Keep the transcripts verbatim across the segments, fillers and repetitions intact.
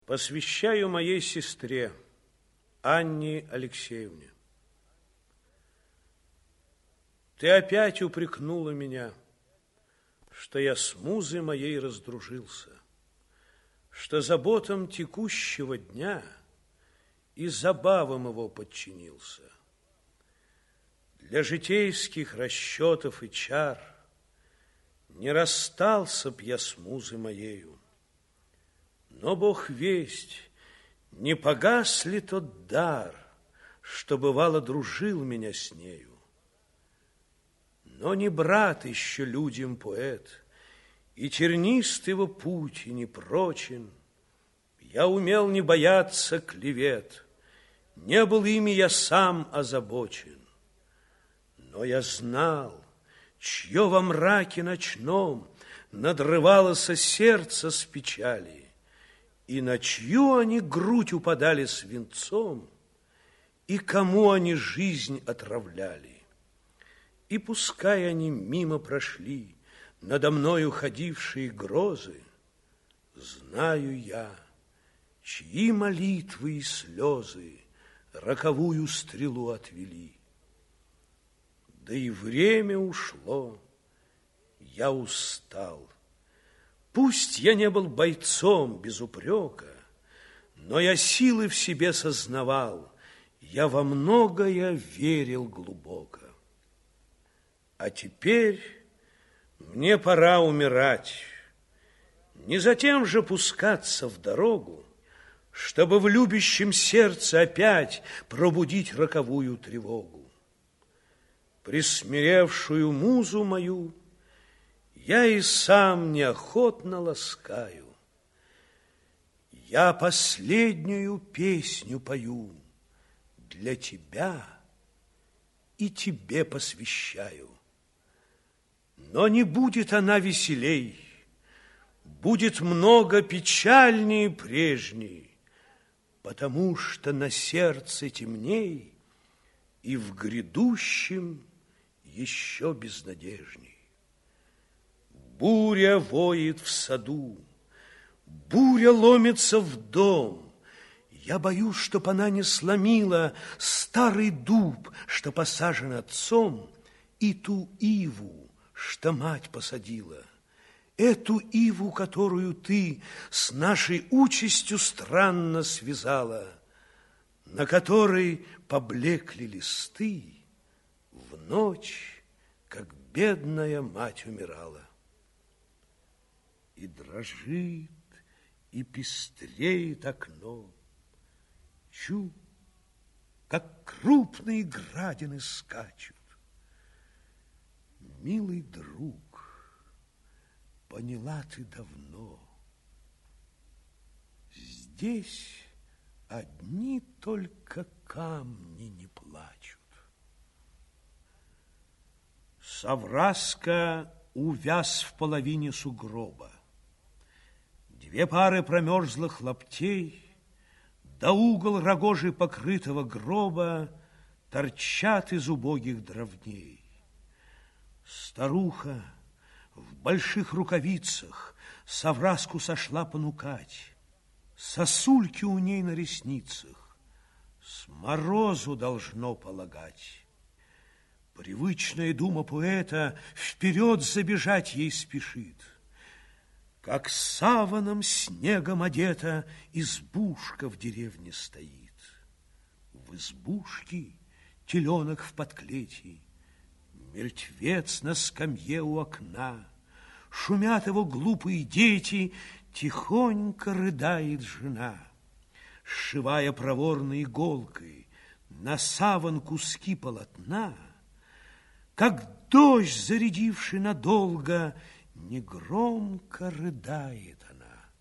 Посвящаю моей сестре Анне Алексеевне. Ты опять упрекнула меня, что я с музой моей раздружился, что заботам текущего дня и забавам его подчинился. Для житейских расчетов и чар не расстался б я с музой моею, но Бог весть, не погас ли тот дар, что, бывало, дружил меня с нею. Но не брат еще людям поэт, и тернист его путь и не прочен. Я умел не бояться клевет, не был ими я сам озабочен. Но я знал, чье во мраке ночном надрывалось сердце с печали, и на чью они грудь упадали свинцом, и кому они жизнь отравляли. И пускай они мимо прошли, надо мною ходившие грозы, знаю я, чьи молитвы и слезы роковую стрелу отвели. Да и время ушло, я устал. Пусть я не был бойцом без упрека, но я силы в себе сознавал, я во многое верил глубоко. А теперь мне пора умирать, не затем же пускаться в дорогу, чтобы в любящем сердце опять пробудить роковую тревогу. Присмиревшую музу мою я и сам неохотно ласкаю. Я последнюю песню пою для тебя и тебе посвящаю. Но не будет она веселей, будет много печальней прежней, потому что на сердце темней и в грядущем еще безнадежней. Буря воет в саду, буря ломится в дом. Я боюсь, чтоб она не сломила старый дуб, что посажен отцом, и ту иву, что мать посадила. Эту иву, которую ты с нашей участью странно связала, на которой поблекли листы в ночь, как бедная мать умирала. И дрожит, и пестреет окно. Чу, как крупные градины скачут. Милый друг, поняла ты давно, здесь одни только камни не плачут. Савраска увяз в половине сугроба. Две пары промерзлых лаптей, да угол рогожи покрытого гроба торчат из убогих дровней. Старуха в больших рукавицах Савраску сошла понукать. Сосульки у ней на ресницах с морозу должно полагать. Привычная дума поэта вперед забежать ей спешит. Как саваном снегом одета избушка в деревне стоит. В избушке теленок в подклете, мертвец на скамье у окна. Шумят его глупые дети, тихонько рыдает жена. Сшивая проворной иголкой на саван куски полотна, как дождь, зарядивший надолго, негромко рыдает она.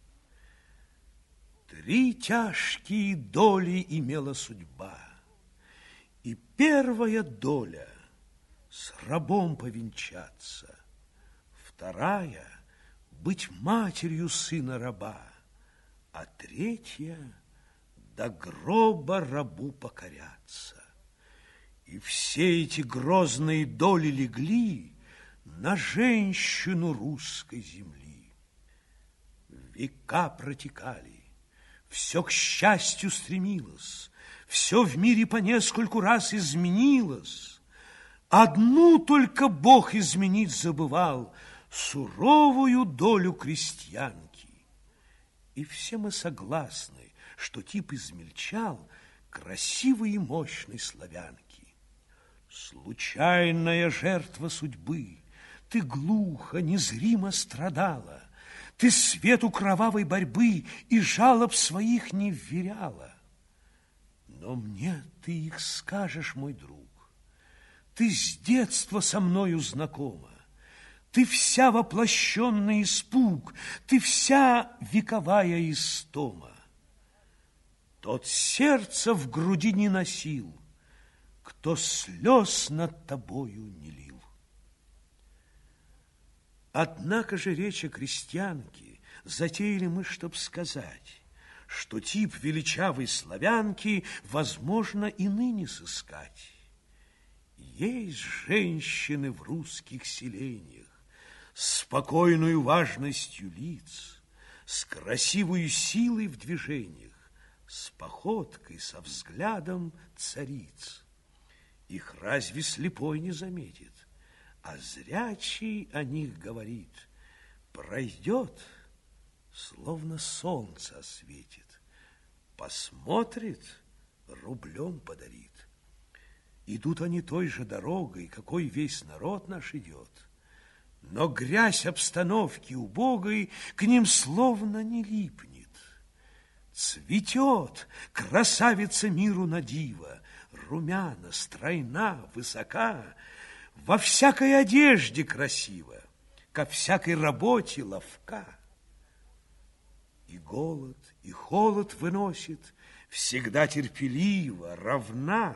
Три тяжкие доли имела судьба, и первая доля с рабом повенчаться, вторая — быть матерью сына раба, а третья — до гроба рабу покоряться. И все эти грозные доли легли на женщину русской земли. Века протекали, Все к счастью стремилось, все в мире по нескольку раз изменилось. Одну только Бог изменить забывал, суровую долю крестьянки. И все мы согласны, что тип измельчал красивой и мощной славянки. Случайная жертва судьбы, ты глухо, незримо страдала, ты свету кровавой борьбы и жалоб своих не вверяла. Но мне ты их скажешь, мой друг, ты с детства со мною знакома, ты вся воплощенный испуг, ты вся вековая истома. Тот сердце в груди не носил, кто слез над тобою не лил. Однако же речь о крестьянке затеяли мы, чтоб сказать, что тип величавой славянки возможно и ныне сыскать. Есть женщины в русских селениях с спокойную важностью лиц, с красивой силой в движениях, с походкой, со взглядом цариц. Их разве слепой не заметит, а зрячий о них говорит: пройдет, словно солнце осветит, посмотрит, рублем подарит. Идут они той же дорогой, какой весь народ наш идет, но грязь обстановки убогой к ним словно не липнет. Цветет красавица миру на диво, румяна, стройна, высока, во всякой одежде красиво, ко всякой работе ловка. И голод, и холод выносит, всегда терпеливо, равна.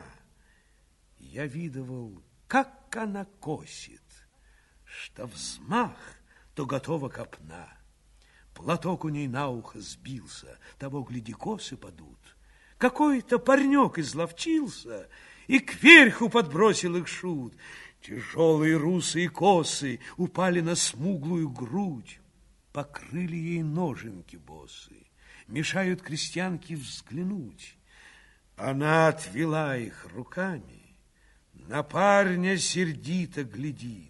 Я видывал, как она косит, что взмах, то готова копна. Платок у ней на ухо сбился, того, гляди, косы падут. Какой-то парнек изловчился и кверху подбросил их шут. Тяжелые русые косы упали на смуглую грудь, покрыли ей ноженки босы, мешают крестьянке взглянуть. Она отвела их руками, на парня сердито глядит.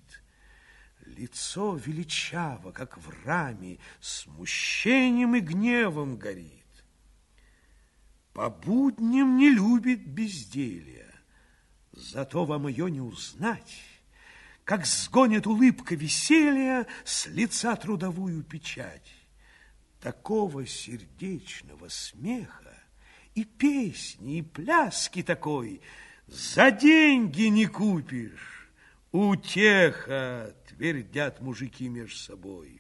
Лицо величаво, как в раме, смущением и гневом горит. По будням не любит безделья, зато вам ее не узнать, как сгонит улыбка веселья с лица трудовую печать. Такого сердечного смеха и песни, и пляски такой за деньги не купишь. Утеха, твердят мужики меж собой.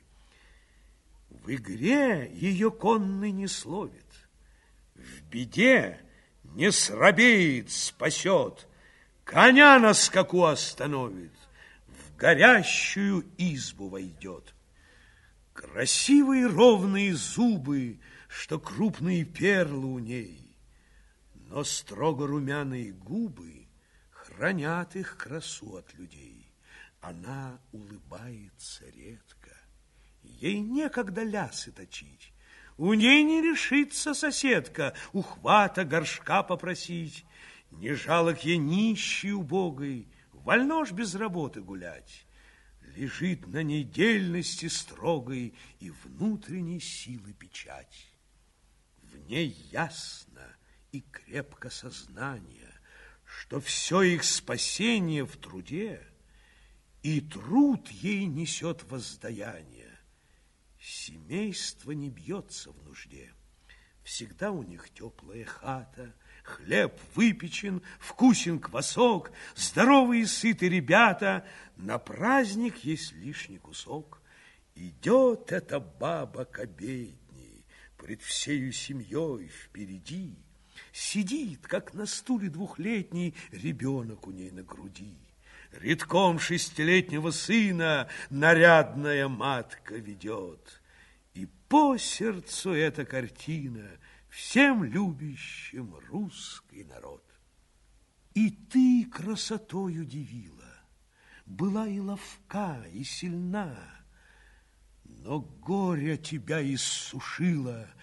В игре ее конный не словит, в беде не срабеет, спасет, коня на скаку остановит, в горящую избу войдет. Красивые ровные зубы, что крупные перлы у ней, но строго румяные губы хранят их красу от людей. Она улыбается редко, ей некогда лясы точить, у ней не решится соседка ухвата горшка попросить. Не жалок ей нищий убогой, вольно ж без работы гулять. Лежит на ней дельности строгой и внутренней силы печать. В ней ясно и крепко сознание, что все их спасение в труде, и труд ей несет воздаяние. Семейство не бьется в нужде. Всегда у них теплая хата, хлеб выпечен, вкусен квасок, здоровые и сыты ребята, на праздник есть лишний кусок. Идет эта баба к обедне, пред всею семьей впереди, сидит, как на стуле двухлетний ребенок у ней на груди. Редком шестилетнего сына нарядная матка ведет. И по сердцу эта картина всем любящим русский народ. И ты красотой удивила, была и ловка, и сильна, но горе тебя иссушило,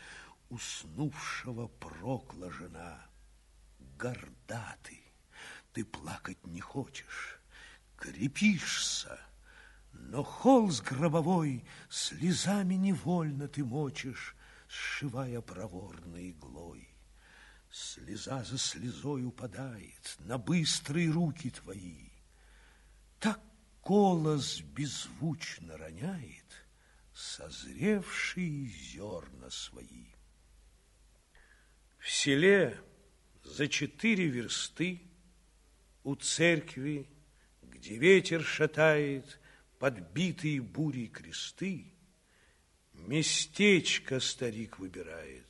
уснувшего прокла жена. Горда ты, ты плакать не хочешь, крепишься, но холст гробовой слезами невольно ты мочишь, сшивая проворной иглой. Слеза за слезой упадает на быстрые руки твои. Так колос беззвучно роняет созревшие зерна свои. В селе за четыре версты у церкви, где ветер шатает подбитые бурей кресты, местечко старик выбирает.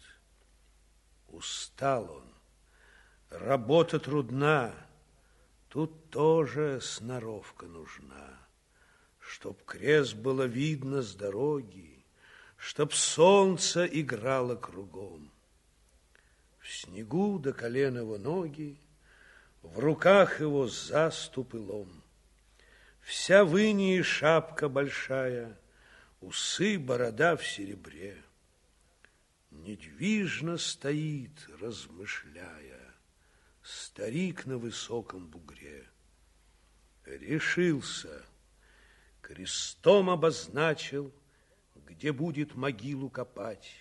Устал он, работа трудна, тут тоже сноровка нужна, чтоб крест было видно с дороги, чтоб солнце играло кругом. В снегу до колен его ноги, в руках его заступ и лом. Вся в инии шапка большая, усы, борода в серебре. Недвижно стоит, размышляя, старик на высоком бугре. Решился, крестом обозначил, где будет могилу копать.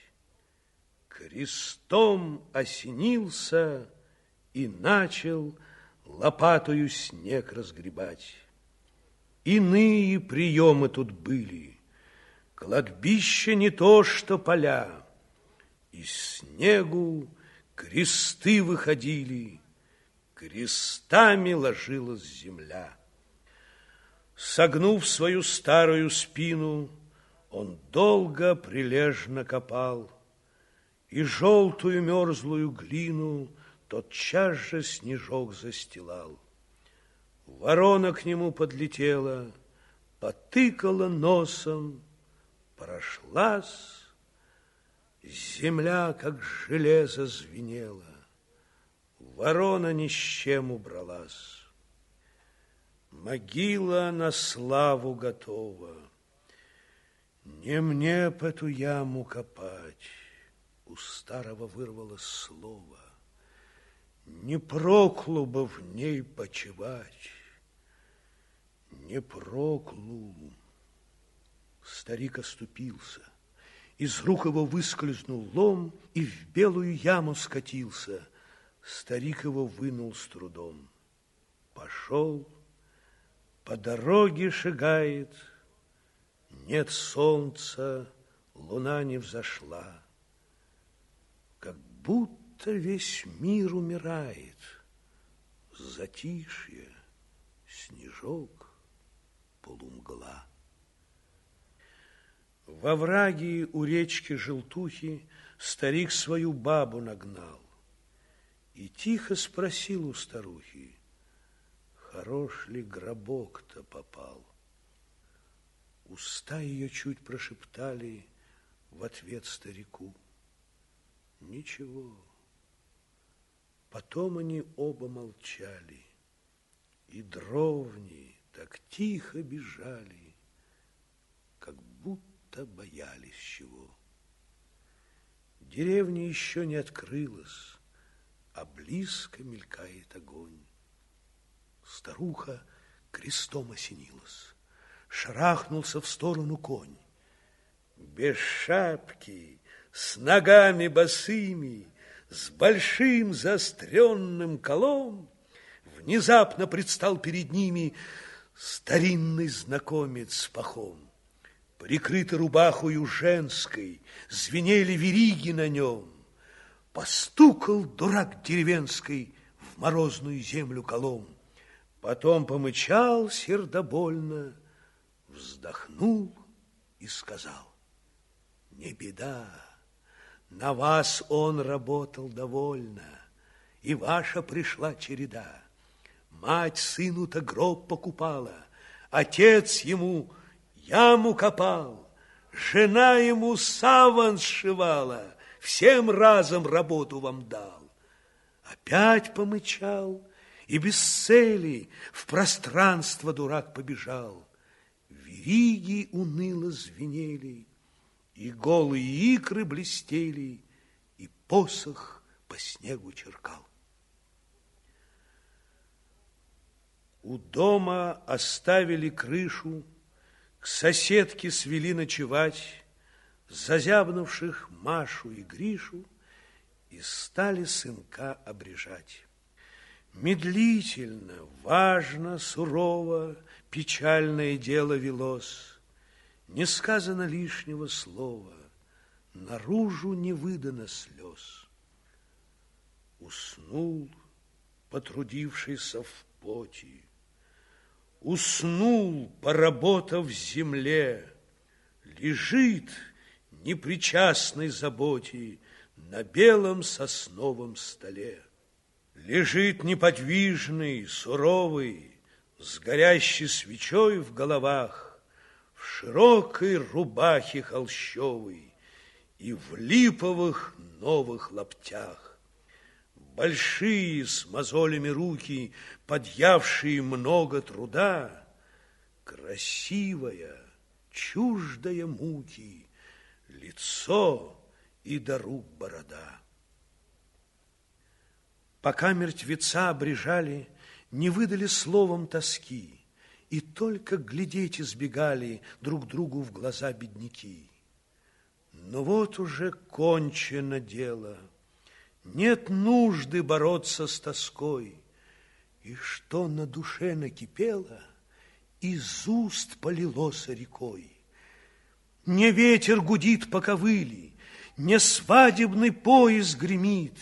Крестом осенился и начал лопатою снег разгребать. Иные приемы тут были, кладбище не то, что поля. Из снегу кресты выходили, крестами ложилась земля. Согнув свою старую спину, он долго прилежно копал, и желтую мерзлую глину тотчас же снежок застилал. Ворона к нему подлетела, потыкала носом, прошлась. Земля, как железо, звенела. Ворона ни с чем убралась. Могила на славу готова. Не мне б эту яму копать. У старого вырвалось слово. Не проклу бы в ней почивать. Не проклу. Старик оступился. Из рук его выскользнул лом и в белую яму скатился. Старик его вынул с трудом. Пошел, по дороге шагает. Нет солнца, луна не взошла. Как будто весь мир умирает. Затишье, снежок, полумгла. Во враге у речки Желтухи старик свою бабу нагнал и тихо спросил у старухи, хорош ли гробок-то попал. Уста ее чуть прошептали в ответ старику. Ничего. Потом они оба молчали, и дровни так тихо бежали, как будто боялись чего. Деревня еще не открылась, а близко мелькает огонь. Старуха крестом осенилась, шарахнулся в сторону конь. Без шапки, с ногами босыми, с большим заостренным колом внезапно предстал перед ними старинный знакомец с пахом. Прикрытый рубахою женской, звенели вериги на нем. Постукал дурак деревенской в морозную землю колом. Потом помычал сердобольно, вздохнул и сказал: не беда, на вас он работал довольно, и ваша пришла череда. Мать сыну-то гроб покупала, отец ему яму копал, жена ему саван сшивала, всем разом работу вам дал. Опять помычал, и без цели в пространство дурак побежал. Вериги уныло звенели, и голые икры блестели, и посох по снегу черкал. У дома оставили крышу, к соседке свели ночевать зазябнувших Машу и Гришу и стали сынка обрежать. Медлительно, важно, сурово печальное дело велось, не сказано лишнего слова, наружу не выдано слез. Уснул, потрудившийся в поте, уснул, поработав в земле, лежит, непричастный заботе, на белом сосновом столе. Лежит неподвижный, суровый, с горящей свечой в головах, в широкой рубахе холщовой и в липовых новых лаптях. Большие с мозолями руки, подъявшие много труда, красивая, чуждая муки, лицо и до рук борода. Пока мертвеца обрежали, не выдали словом тоски, и только глядеть избегали друг другу в глаза бедняки. Но вот уже кончено дело, нет нужды бороться с тоской, и что на душе накипело, из уст полилось рекой. Не ветер гудит по ковыли, не свадебный поезд гремит,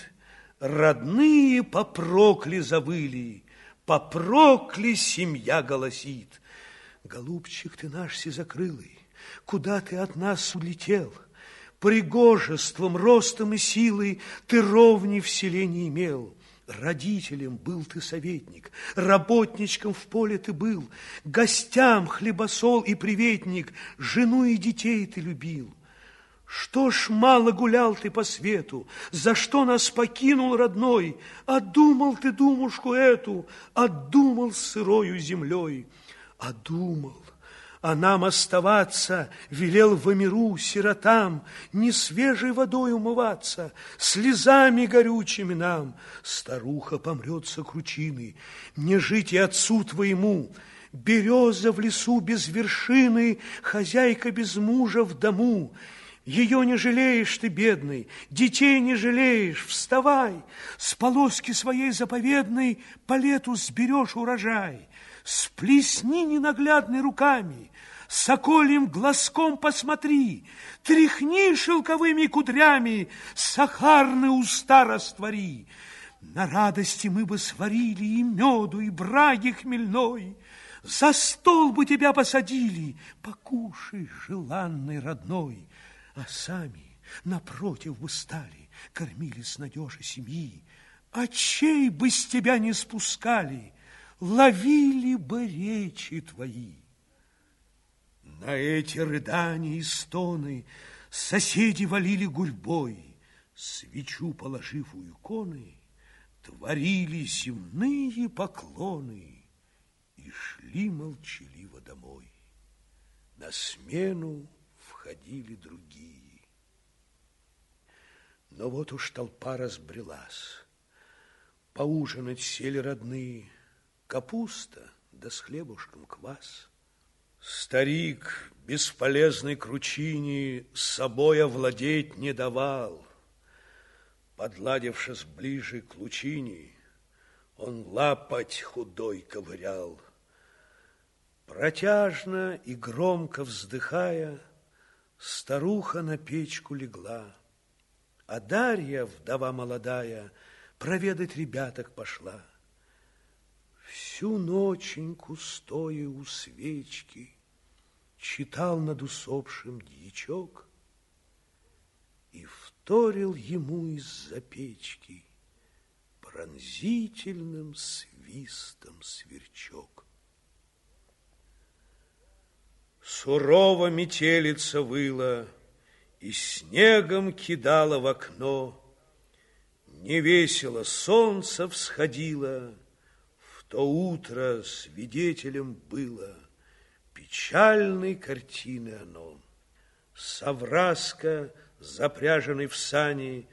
родные попрокли завыли, попрокли семья голосит. Голубчик ты наш сизокрылый, куда ты от нас улетел? Пригожеством, ростом и силой ты ровней в селе не имел. Родителям был ты советник, работничком в поле ты был, гостям хлебосол и приветник, жену и детей ты любил. Что ж мало гулял ты по свету, за что нас покинул родной? Одумал ты думушку эту, одумал с сырою землей. Одумал, а нам оставаться велел во миру сиротам, не свежей водой умываться, слезами горючими нам. Старуха помрет со кручины, не жить и отцу твоему. Береза в лесу без вершины, хозяйка без мужа в дому. Ее не жалеешь ты, бедный, детей не жалеешь, вставай, с полоски своей заповедной по лету сберешь урожай. Сплесни ненаглядной руками, сокольим глазком посмотри, тряхни шелковыми кудрями, сахарные уста раствори. На радости мы бы сварили и меду, и браги хмельной, за стол бы тебя посадили, покушай, желанный родной. А сами напротив бы стали, кормили с надежи семьи, очей бы с тебя не спускали, ловили бы речи твои. На эти рыдания и стоны соседи валили гурьбой, свечу положив у иконы, творили земные поклоны и шли молчаливо домой. На смену входили другие. Но вот уж толпа разбрелась. Поужинать сели родные, капуста да с хлебушком квас. Старик бесполезной кручине с собой овладеть не давал. Подладившись ближе к лучине, он лапоть худой ковырял. Протяжно и громко вздыхая, старуха на печку легла, а Дарья, вдова молодая, проведать ребяток пошла. Всю ноченьку, стоя у свечки, читал над усопшим дьячок и вторил ему из-за печки пронзительным свистом сверчок. Сурово метелица выла и снегом кидала в окно, невесело солнце всходило, в то утро свидетелем было печальной картины оно. Савраска, запряженный в сани,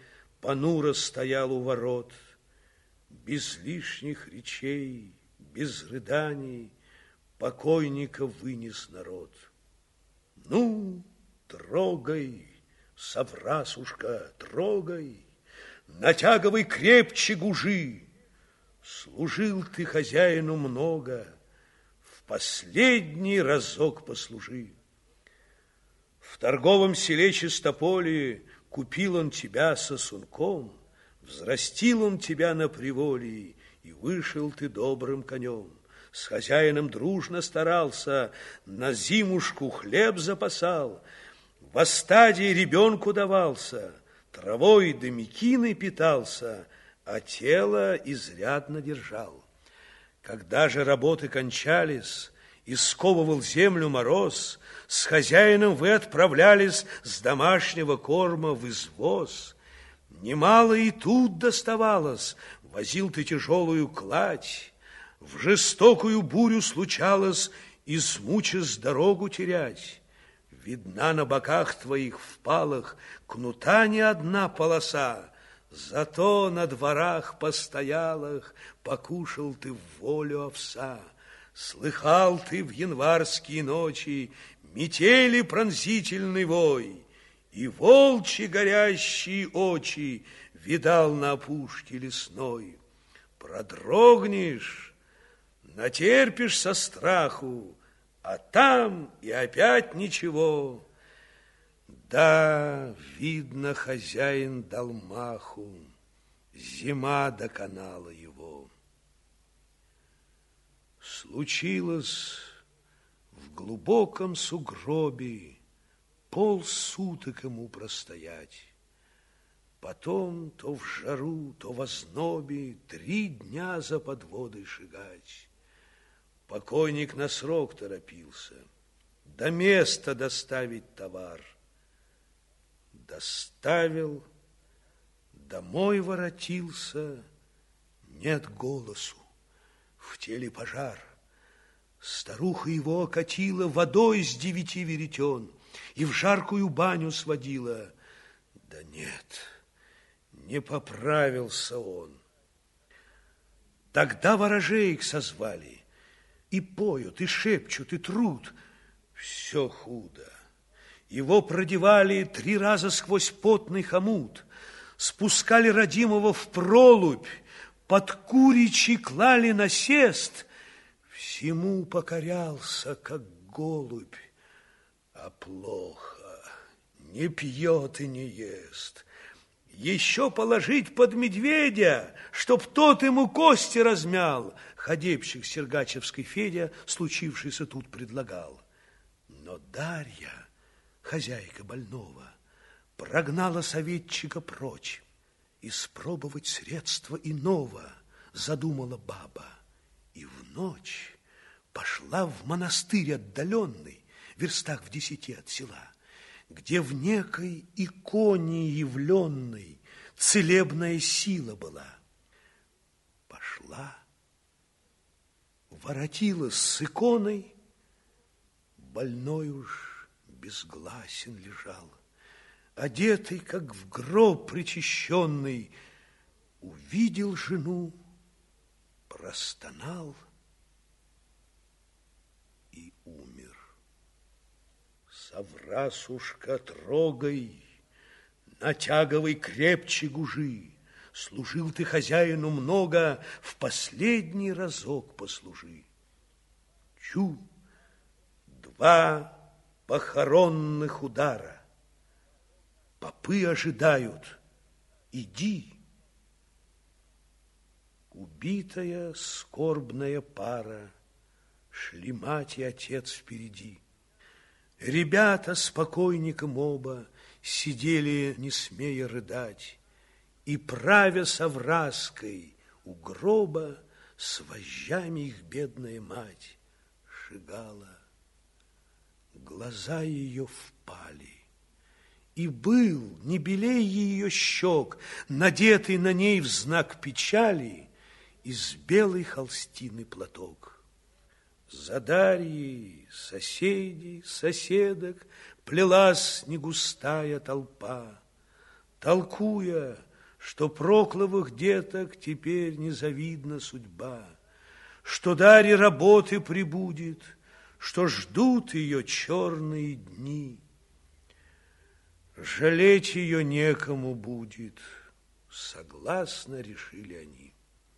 понуро стоял у ворот, без лишних речей, без рыданий, покойника вынес народ. Ну, трогай, соврасушка, трогай, натягивай крепче гужи. Служил ты хозяину много, в последний разок послужи. В торговом селе Чистополе купил он тебя сосунком, взрастил он тебя на приволе, и вышел ты добрым конем. С хозяином дружно старался, на зимушку хлеб запасал, в остаде ребенку давался, травой да мекиной питался, а тело изрядно держал. Когда же работы кончались и сковывал землю мороз, с хозяином вы отправлялись с домашнего корма в извоз. Немало и тут доставалось, возил ты тяжелую кладь. В жестокую бурю случалось, измучись дорогу терять. Видна на боках твоих впалах кнута не одна полоса, зато на дворах постоялых покушал ты в волю овса. Слыхал ты в январские ночи метели пронзительный вой, и волчьи горящие очи видал на опушке лесной. Продрогнешь, натерпишь со страху, а там и опять ничего. Да, видно, хозяин дал маху, зима доконала его. Случилось в глубоком сугробе полсуток ему простоять. Потом то в жару, то в ознобе три дня за подводой шагать. Покойник на срок торопился, до места доставить товар. Доставил, домой воротился, нет голосу, в теле пожар. Старуха его окатила водой с девяти веретен и в жаркую баню сводила. Да нет, не поправился он. Тогда ворожеек созвали, и поют, и шепчут, и трут. Все худо. Его продевали три раза сквозь потный хомут, спускали родимого в пролубь, под куричи клали насест. Всему покорялся, как голубь, а плохо, не пьет и не ест. Еще положить под медведя, чтоб тот ему кости размял, ходебщик Сергачевской Федя, случившийся тут, предлагал. Но Дарья, хозяйка больного, прогнала советчика прочь. Испробовать средства иного задумала баба. И в ночь пошла в монастырь отдаленный, в верстах в десяти от села, где в некой иконе явленной целебная сила была. Пошла, воротилась с иконой, больной уж безгласен лежал, одетый, как в гроб причащенный, увидел жену, простонал и умер. Соврасушка, трогай, натягивай крепче гужи. Служил ты хозяину много, в последний разок послужи. Чу, два похоронных удара. Попы ожидают, иди. Убитая скорбная пара, шли мать и отец впереди. Ребята с покойником оба сидели, не смея рыдать, и, правя совраской у гроба, с вожжами их бедная мать шагала. Глаза ее впали, и был не белей ее щек, надетый на ней в знак печали из белой холстины платок. За Дарьей соседей, соседок плелась негустая толпа, толкуя, что прокловых деток теперь незавидна судьба, что Дарья работы прибудет, что ждут ее черные дни. Жалеть ее некому будет, согласно решили они.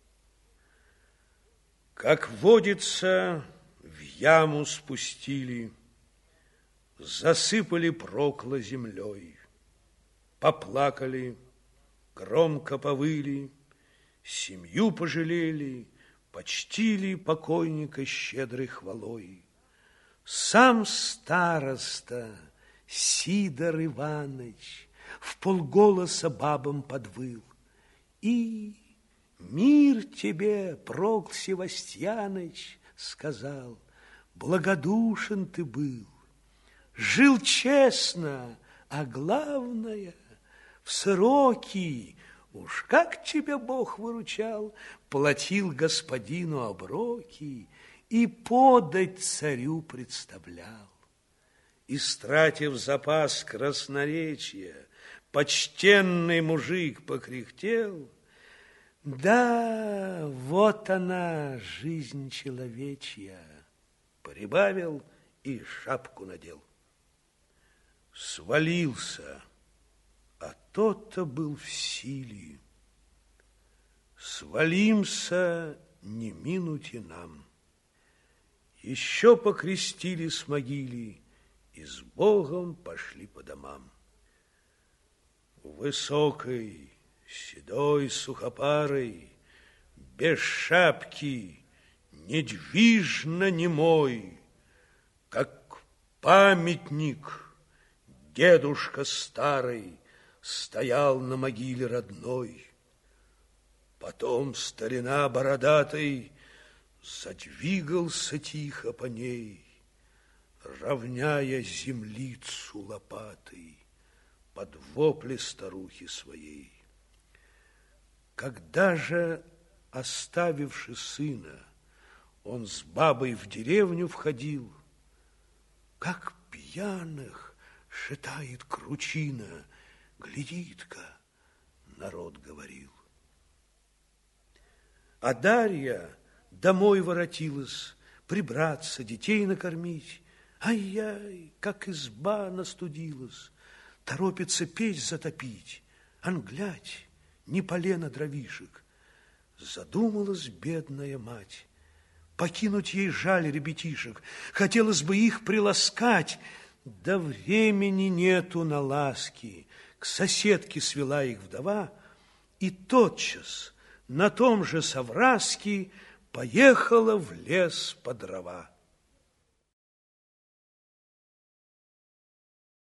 Как водится, в яму спустили, засыпали Прокла землей, поплакали, громко повыли, семью пожалели, почтили покойника щедрой хвалой. Сам староста Сидор Иваныч вполголоса бабам подвыл. И мир тебе, Прокл Севастьяныч, сказал, благодушен ты был, жил честно, а главное, в сроки, уж как тебя Бог выручал, платил господину оброки и подать царю представлял. Истратив запас красноречия, почтенный мужик покряхтел. Да, вот она, жизнь человечья, прибавил и шапку надел. Свалился, а тот-то был в силе. Свалимся, не минуть и нам. Еще покрестили с могилы и с Богом пошли по домам. Высокой, седой, сухопарой, без шапки, недвижно немой, как памятник, дедушка старый стоял на могиле родной. Потом старина бородатый задвигался тихо по ней, равняя землицу лопатой под вопли старухи своей. Когда же, оставивши сына, он с бабой в деревню входил, как пьяных шатает кручина, глядит-ка, народ говорил. А Дарья домой воротилась, прибраться, детей накормить. Ай-яй, как изба настудилась, торопится печь затопить. Ан, глядь, не полено дровишек. Задумалась бедная мать. Покинуть ей жаль ребятишек, хотелось бы их приласкать, да времени нету на ласки. К соседке свела их вдова, и тотчас на том же совраске поехала в лес по дрова.